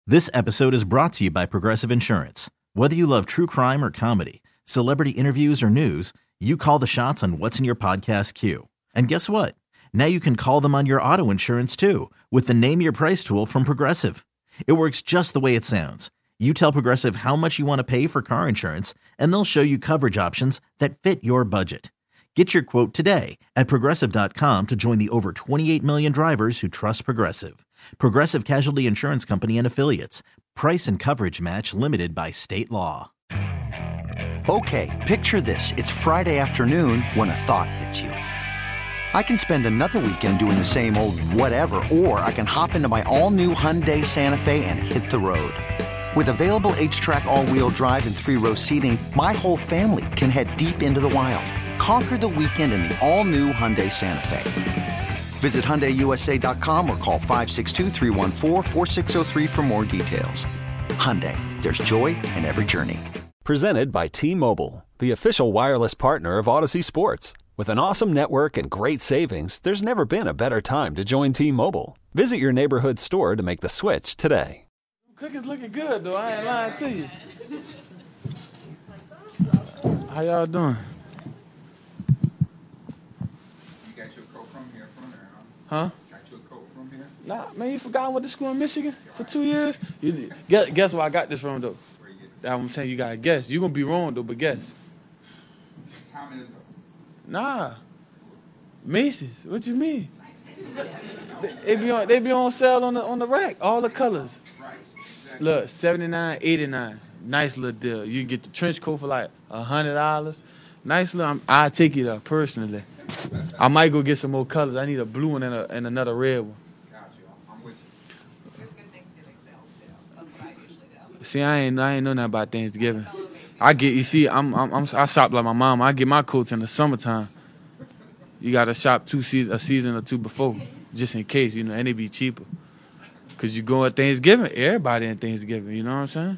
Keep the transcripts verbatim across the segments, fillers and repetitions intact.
This episode is brought to you by Progressive Insurance. Whether you love true crime or comedy, celebrity interviews or news, you call the shots on what's in your podcast queue. And guess what? Now you can call them on your auto insurance too with the Name Your Price tool from Progressive. It works just the way it sounds. You tell Progressive how much you want to pay for car insurance, and they'll show you coverage options that fit your budget. Get your quote today at Progressive dot com to join the over twenty-eight million drivers who trust Progressive. Progressive Casualty Insurance Company and Affiliates. Price and coverage match limited by state law. Okay, picture this. It's Friday afternoon when a thought hits you. I can spend another weekend doing the same old whatever, or I can hop into my all-new Hyundai Santa Fe and hit the road. With available H-Track all-wheel drive and three-row seating, my whole family can head deep into the wild. Conquer the weekend in the all-new Hyundai Santa Fe. Visit Hyundai U S A dot com or call five six two, three one four, four six zero three for more details. Hyundai, there's joy in every journey. Presented by T-Mobile, the official wireless partner of Odyssey Sports. With an awesome network and great savings, there's never been a better time to join T-Mobile. Visit your neighborhood store to make the switch today. Cookie's looking good, though. I ain't lying to you. How y'all doing? You got your coat from here, from there, huh? Huh? Got your coat from here? Nah, man, you forgot I went to school in Michigan for two years? You, guess, guess where I got this from, though? Where you get That I'm saying you gotta guess. You gonna be wrong, though, but guess. What time is it? Nah. Macy's. What you mean? they, they be on they be on sale on the on the rack, all the colors. Right. Exactly. Look, seventy-nine, eighty-nine. Nice little deal. You can get the trench coat for like a hundred dollars. Nice little. I'll take it up personally. I might go get some more colors. I need a blue one and, a, and another red one. Got you. I'm, I'm with you. There's good Thanksgiving sales too. That's what I usually do. See, I ain't I ain't know nothing about Thanksgiving. I get you see, I'm, I'm I'm I shop like my mom. I get my coats in the summertime. You gotta shop two seasons, a season or two before, just in case, you know, and it be cheaper. Cause you go at Thanksgiving, everybody in Thanksgiving. You know what I'm saying?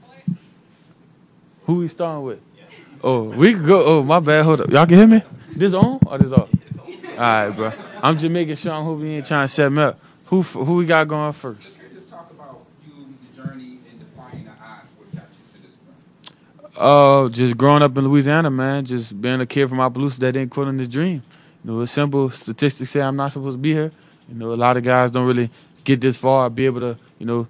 Who we starting with? Oh, we could go. Oh, my bad. Hold up. Y'all can hear me? This on or this off? All right, bro. I'm just making sure I'm hoping you ain't trying to set me up. Who who we got going first? Just talk about you, your journey in defying the odds. What got you to this point? Uh, just growing up in Louisiana, man. Just being a kid from Opelousas that didn't quit on his dream. You know, it's simple. Statistics say I'm not supposed to be here. You know, a lot of guys don't really get this far, be able to, you know,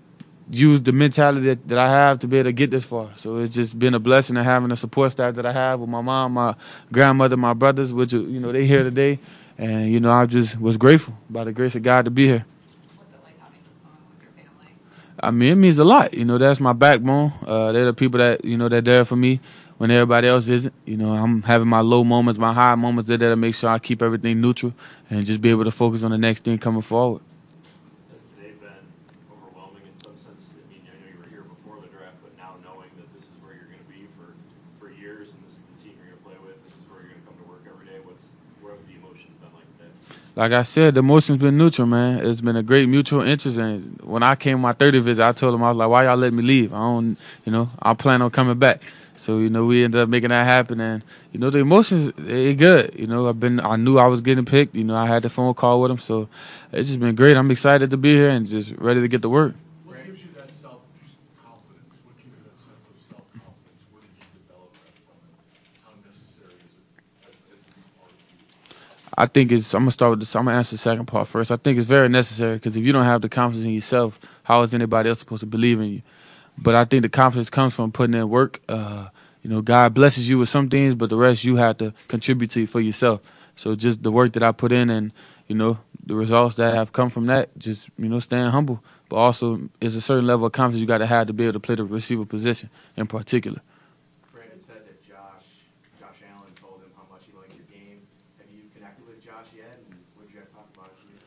use the mentality that, that I have to be able to get this far. So it's just been a blessing of having the support staff that I have with my mom, my grandmother, my brothers, which, you know, they here today. And, you know, I just was grateful by the grace of God to be here. What's it like having this moment with your family? I mean, it means a lot. You know, that's my backbone. Uh, they're the people that, you know, they're there for me when everybody else isn't. You know, I'm having my low moments, my high moments. They're there to make sure I keep everything neutral and just be able to focus on the next thing coming forward. Has today been overwhelming in some sense? I mean, I know you were here before the draft, but now knowing that this is where you're going to be for, for years and this is the team you're going to play with, this is where you're going to come to work every day, what's what have the emotions been like today? Like I said, the emotion's been neutral, man. It's been a great mutual interest. And when I came my thirtieth visit, I told them, I was like, why y'all let me leave? I don't, you know, I plan on coming back. So, you know, we ended up making that happen. And, you know, the emotions, they good. You know, I've been, I knew I was getting picked. You know, I had the phone call with them. So it's just been great. I'm excited to be here and just ready to get to work. What gives you that self-confidence? What gives you that sense of self-confidence? Where did you develop that from? And how necessary is it as, as a part of you? I think it's, I'm going to start with this. I'm going to answer the second part first. I think it's very necessary because if you don't have the confidence in yourself, how is anybody else supposed to believe in you? But I think the confidence comes from putting in work. Uh, you know, God blesses you with some things, but the rest you have to contribute to for yourself. So just the work that I put in and, you know, the results that have come from that, just, you know, staying humble. But also, there's a certain level of confidence you got to have to be able to play the receiver position in particular. Brandon said that Josh, Josh Allen told him how much he liked your game. Have you connected with Josh yet? And what did you guys talk about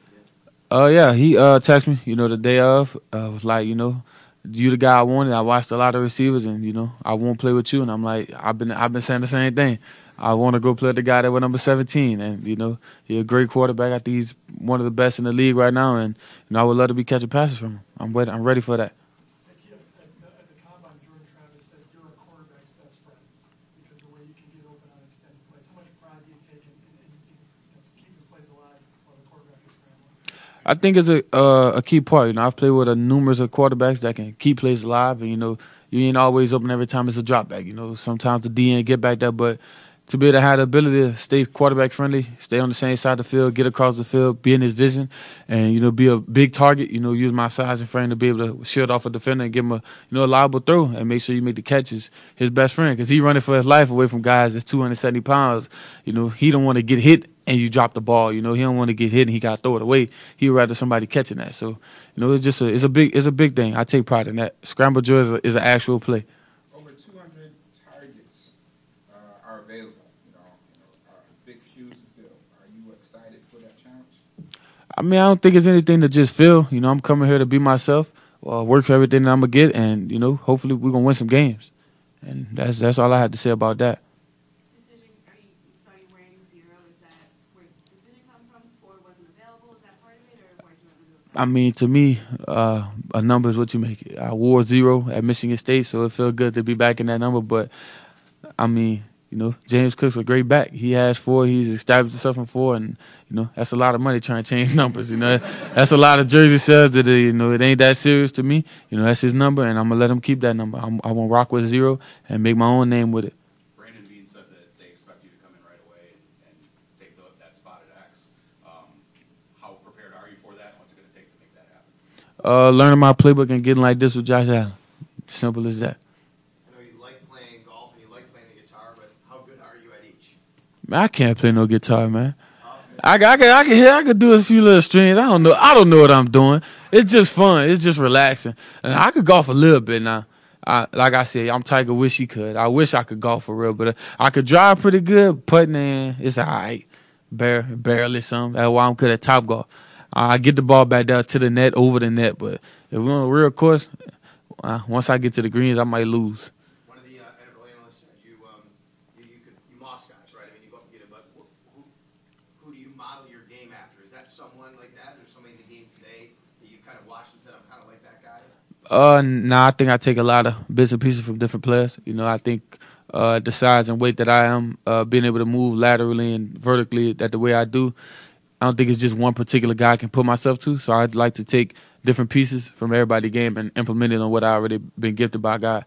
it? Uh, yeah, he uh texted me, you know, the day of. Uh, was like, you know, you the guy I wanted. I watched a lot of receivers, and you know, I won't play with you. And I'm like, I've been, I've been saying the same thing. I want to go play with the guy that was number seventeen, and you know, he's a great quarterback. I think he's one of the best in the league right now, and you know, I would love to be catching passes from him. I'm ready. I'm ready for that. At the, at the combine, Jordan Travis said you're a quarterback's best friend because the way you can get open on extended plays. How much pride do you take in, in, in, in you know, keeping plays alive while the quarterback is scrambling? I think it's a uh, a key part. You know, I've played with a numerous of quarterbacks that can keep plays alive, and you know, you ain't always open every time it's a drop back. You know, sometimes the D N get back there, but to be able to have the ability to stay quarterback friendly, stay on the same side of the field, get across the field, be in his vision, and you know, be a big target. You know, use my size and frame to be able to shield off a defender and give him a you know a liable throw and make sure you make the catches. His best friend, because he running for his life away from guys that's two hundred seventy pounds. You know, he don't want to get hit and you drop the ball. You know, he don't want to get hit and he got to throw it away. He'd rather somebody catching that. So, you know, it's just a, it's a big it's a big thing. I take pride in that. Scramble drill is, a, is an actual play. Over two hundred targets uh, are available. You know, you know uh, big shoes to fill. Are you excited for that challenge? I mean, I don't think it's anything to just fill. You know, I'm coming here to be myself, uh, work for everything that I'm gonna get, and you know, hopefully we're gonna win some games. And that's that's all I had to say about that. Decision, are you, saw you wearing zero, is that where the decision come from? Four wasn't available, is that part of it, or why did you want to do it? I mean, to me, uh, a number is what you make it. I wore zero at Michigan State, so it felt good to be back in that number. But, I mean, you know, James Cook's a great back. He has four. He's established himself in four, and, you know, that's a lot of money trying to change numbers. You know, that's a lot of jersey sales that, uh, you know, it ain't that serious to me. You know, that's his number, and I'm going to let him keep that number. I'm, I'm going to rock with zero and make my own name with it. Brandon Beane said that they expect you to come in right away and, and take the, that spot at X. Um, how prepared are you for that? What's it going to take to make that happen? Uh, learning my playbook and getting like this with Josh Allen. Simple as that. I know you like playing golf and you like playing the guitar, but how good are you at each? Man, I can't play no guitar, man. I, I can, I can hear, I can do a few little strings. I don't know, I don't know what I'm doing. It's just fun. It's just relaxing. And I could golf a little bit now. I, like I said, I'm Tiger. Wish he could. I wish I could golf for real, but uh, I could drive pretty good. Putting in, it's all right. Bare, barely some. That's why I'm good at Top Golf. I get the ball back down to the net, over the net. But if we're on a real course, uh, once I get to the greens, I might lose. One of the uh, N F L analysts said you, um, you, you could you Moss guys, right? I mean, you go up and get it, but who, who, who do you model your game after? Is that someone like that? Or somebody in the game today that you kind of watched and said, I'm kind of like that guy? Uh, nah, I think I take a lot of bits and pieces from different players. You know, I think uh, the size and weight that I am, uh, being able to move laterally and vertically that the way I do, I don't think it's just one particular guy I can put myself to. So I'd like to take different pieces from everybody's game and implement it on what I already been gifted by God.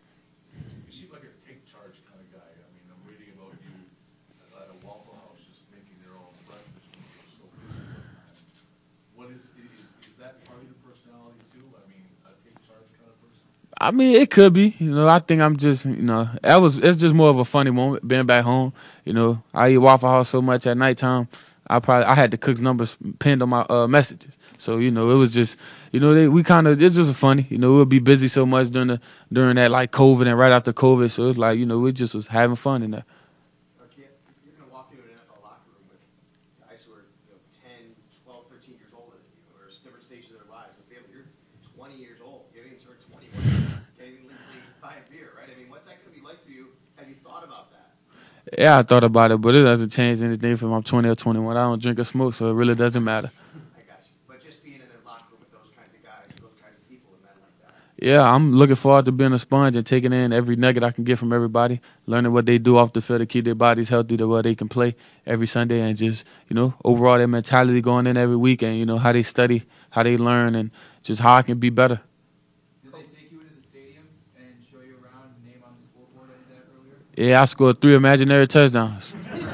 You seem like a take charge kind of guy. I mean, I'm reading about you at a Waffle House just making your own breakfast when you're so busy all the time. What is, is, is that part of your personality too? I mean, a take charge kind of person? I mean, it could be. You know, I think I'm just, you know, that was it's just more of a funny moment being back home. You know, I eat Waffle House so much at nighttime. I probably I had the cook's numbers pinned on my uh, messages, so you know it was just you know they, we kind of it's just funny. You know, we'll be busy so much during the during that like COVID and right after COVID, so it's like you know we just was having fun in there. Okay, you're going to walk into an N F L locker room with guys who are you know, ten, twelve, thirteen years older than you, or different stages of their lives. If you're twenty years old, you haven't even turned twenty-one, you can't even legally buy a beer, right? I mean, what's that going to be like for you? Have you thought about that? Yeah, I thought about it, but it doesn't change anything from I'm twenty or twenty-one. I don't drink or smoke, so it really doesn't matter. I got you. But just being in a locker room with those kinds of guys, those kinds of people, and men like that. Yeah, I'm looking forward to being a sponge and taking in every nugget I can get from everybody, learning what they do off the field to keep their bodies healthy, to where they can play every Sunday, and just, you know, overall their mentality going in every week, and, you know, how they study, how they learn, and just how I can be better. Did they take you into the stadium and show you around, name on the scoreboard I did that earlier? Yeah, I scored three imaginary touchdowns.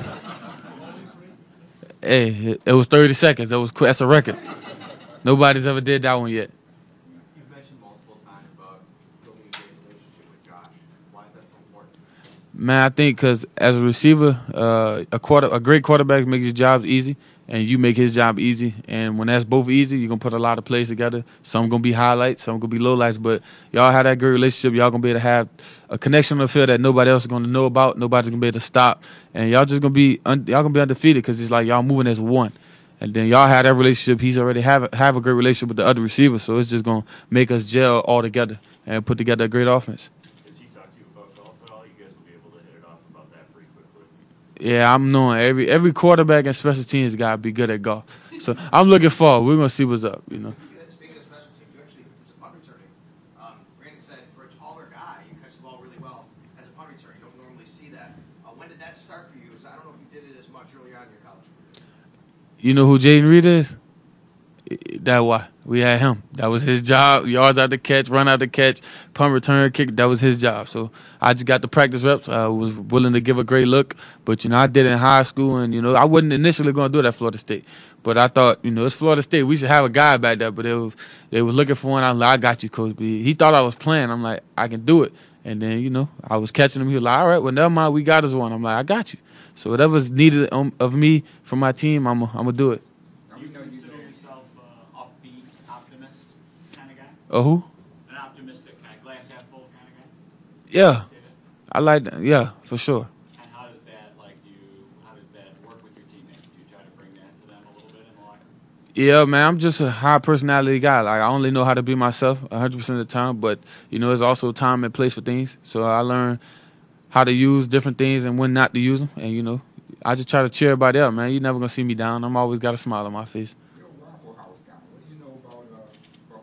Hey, it, it was thirty seconds. That was that's a record. Nobody's ever did that one yet. You've mentioned multiple times about building a great relationship with Josh. Why is that so important? Man, I think because as a receiver, uh, a quarter, a great quarterback makes your jobs easy, and you make his job easy. And when that's both easy, you're gonna put a lot of plays together. Some gonna be highlights, some gonna be lowlights. But y'all have that great relationship. Y'all gonna be able to have a connection on the field that nobody else is gonna know about. Nobody's gonna be able to stop, and y'all just gonna be un- y'all gonna be undefeated because it's like y'all moving as one. And then y'all have that relationship. He's already have have a great relationship with the other receivers, so it's just gonna make us gel all together and put together a great offense. Has he talked to you about golf at all? You guys will be able to hit it off about that pretty quickly. Yeah, I'm knowing every every quarterback and special teams gotta be good at golf. So I'm looking forward. We're gonna see what's up, you know. Speaking of special teams, you actually it's a punt returning. Um, Brandon said for a taller guy, you catch the ball really well as a punt returner. You don't normally see that. Uh, when did that start for you? 'Cause I don't know if you did it as much early on in your college career. You know who Jaden Reed is? That's why we had him. That was his job. Yards out the catch, run out the catch, punt return, kick. That was his job. So I just got the practice reps. I was willing to give a great look. But, you know, I did it in high school, and, you know, I wasn't initially going to do it at Florida State. But I thought, you know, it's Florida State. We should have a guy back there. But they was, they was looking for one. I was like, I got you, Coach B. He thought I was playing. I'm like, I can do it. And then, you know, I was catching him. He was like, all right, well, never mind. We got us one. I'm like, I got you. So whatever's needed of me from my team, I'm going to do it. Do you consider yourself uh, upbeat, optimist kind of guy? Oh, who? An optimistic kind of glass half full kind of guy? Yeah. I like that. Yeah, for sure. And how does that, like, do you, how does that work with your teammates? Do you try to bring that to them a little bit in the locker room? Yeah, man, I'm just a high personality guy. Like, I only know how to be myself one hundred percent of the time, but, you know, there's also time and place for things. So I learn how to use different things and when not to use them. And, you know, I just try to cheer everybody up, man. You're never going to see me down. I'm always got a smile on my face. You're a Waffle House guy. What do you know about uh,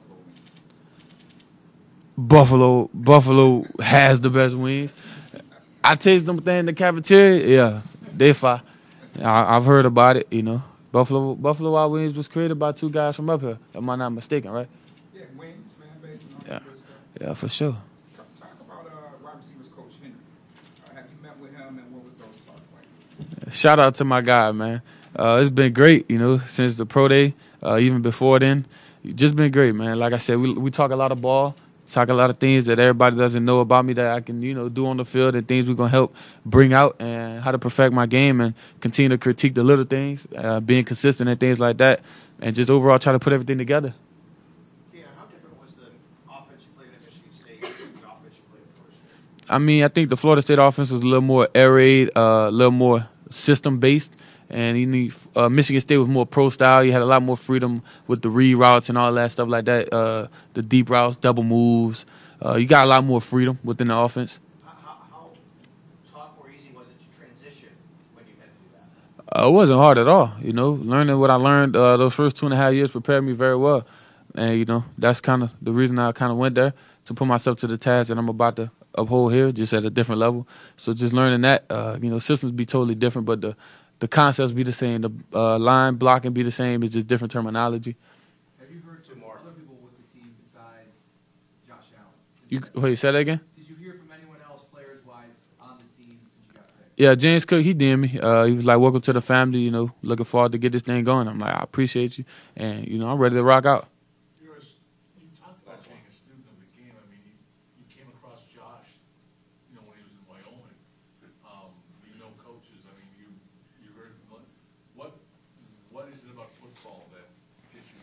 Buffalo Buffalo wings? Buffalo has the best wings. I taste them things in the cafeteria. Yeah, they fire. I, I've heard about it, you know. Buffalo Buffalo Wild Wings was created by two guys from up here. Am I not mistaken, right? Yeah, wings, fan base, and all Yeah. that good stuff. Yeah, for sure. Talk about uh, wide receivers coach Henry. Uh, have you met with him, and what was those talks like? Shout out to my guy, man. Uh, it's been great, you know, since the pro day, uh, even before then. Just been great, man. Like I said, we we talk a lot of ball, talk a lot of things that everybody doesn't know about me that I can, you know, do on the field and things we're going to help bring out and how to perfect my game and continue to critique the little things, uh, being consistent and things like that, and just overall try to put everything together. Yeah, how different was the offense you played at Michigan State versus the offense you played at Florida State? I mean, I think the Florida State offense was a little more air raid, uh, a little more system-based. And you need, uh, Michigan State was more pro-style. You had a lot more freedom with the read routes and all that stuff like that, uh, the deep routes, double moves. Uh, you got a lot more freedom within the offense. How, how, how tough or easy was it to transition when you had to do that? Uh, it wasn't hard at all. You know, learning what I learned uh, those first two and a half years prepared me very well. And, you know, that's kind of the reason I kind of went there, to put myself to the task that I'm about to uphold here, just at a different level. So just learning that, uh, you know, systems be totally different, but the The concepts be the same. The uh, line blocking be the same. It's just different terminology. Have you heard from other people with the team besides Josh Allen? You wait, say that again? Did you hear from anyone else, players-wise, on the team since you got picked? Yeah, James Cook, he D M'd me. Uh, he was like, welcome to the family, you know, looking forward to get this thing going. I'm like, I appreciate you. And, you know, I'm ready to rock out. You know, you talked about being a student of the game. I mean, you, you came across Josh, you know, when he was in Wyoming. Um, you know coaches. I mean, you you heard from what what is it about football that gets you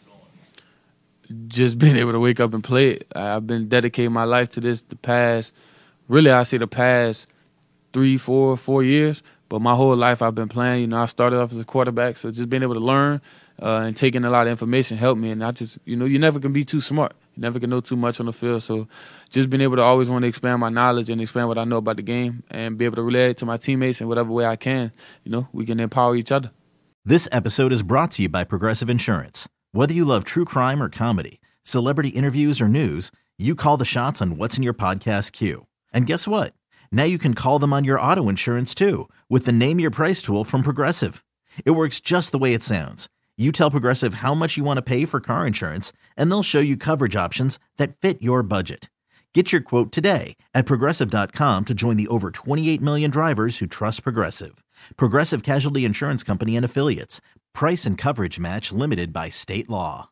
going? Just being able to wake up and play it. I've been dedicating my life to this the past, really, I say the past three, four, four years. But my whole life I've been playing. You know, I started off as a quarterback, so just being able to learn uh, and taking a lot of information helped me. And I just, you know, you never can be too smart. You never can know too much on the field. So just being able to always want to expand my knowledge and expand what I know about the game and be able to relay it to my teammates in whatever way I can, you know, we can empower each other. This episode is brought to you by Progressive Insurance. Whether you love true crime or comedy, celebrity interviews or news, you call the shots on what's in your podcast queue. And guess what? Now you can call them on your auto insurance too with the Name Your Price tool from Progressive. It works just the way it sounds. You tell Progressive how much you want to pay for car insurance, and they'll show you coverage options that fit your budget. Get your quote today at Progressive dot com to join the over twenty-eight million drivers who trust Progressive. Progressive Casualty Insurance Company and Affiliates. Price and coverage match limited by state law.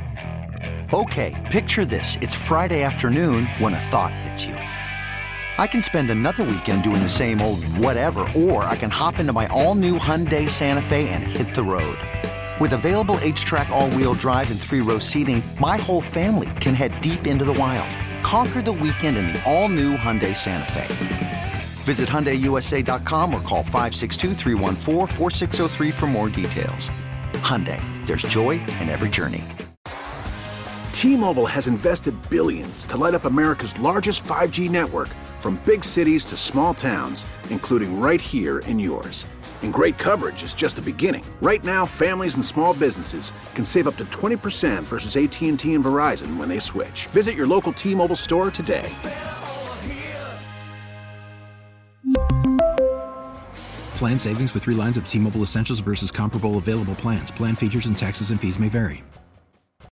Okay, picture this. It's Friday afternoon when a thought hits you. I can spend another weekend doing the same old whatever, or I can hop into my all-new Hyundai Santa Fe and hit the road. With available H-Track all-wheel drive and three-row seating, my whole family can head deep into the wild. Conquer the weekend in the all-new Hyundai Santa Fe. Visit Hyundai U S A dot com or call five six two, three one four, four six zero three for more details. Hyundai, there's joy in every journey. T-Mobile has invested billions to light up America's largest five G network, from big cities to small towns, including right here in yours. And great coverage is just the beginning. Right now, families and small businesses can save up to twenty percent versus A T and T and Verizon when they switch. Visit your local T-Mobile store today. Plan savings with three lines of T-Mobile Essentials versus comparable available plans. Plan features and taxes and fees may vary.